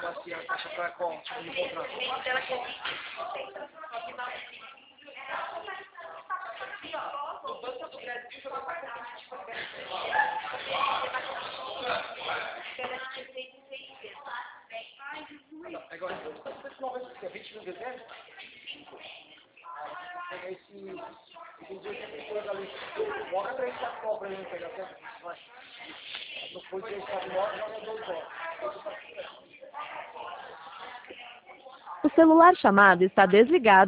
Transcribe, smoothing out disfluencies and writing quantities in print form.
assim, a caixa pra tipo de contrato. Agora, se não vai ser 20 mil dezembro, pegar esse 80 ali. Coloca 3 sacolas pra mim pegar, vai. Não foi 3 sacolas, joga 2 horas. O celular chamado está desligado.